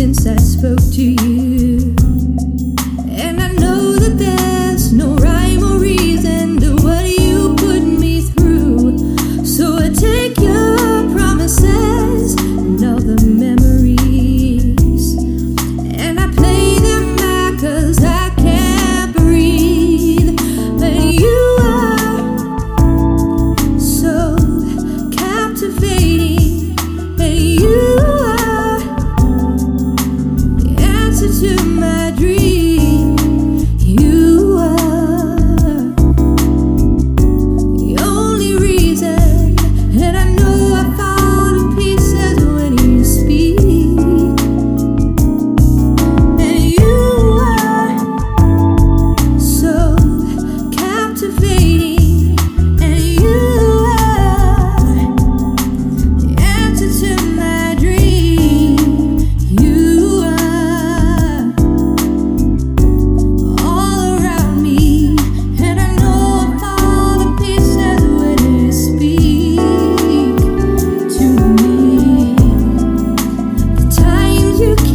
since I spoke to you. And I know that there's no rhyme or reason to what you put me through. So I take your promises and all the memories, and I play them back 'cause I can't breathe. And you are so captivating, and you are the answer to my dream. You are the only reason, and I know I fall to pieces when you speak. And you are so captivating, and you are the answer to my dream. You are all around me, and I know I fall to pieces when you speak to me. The times you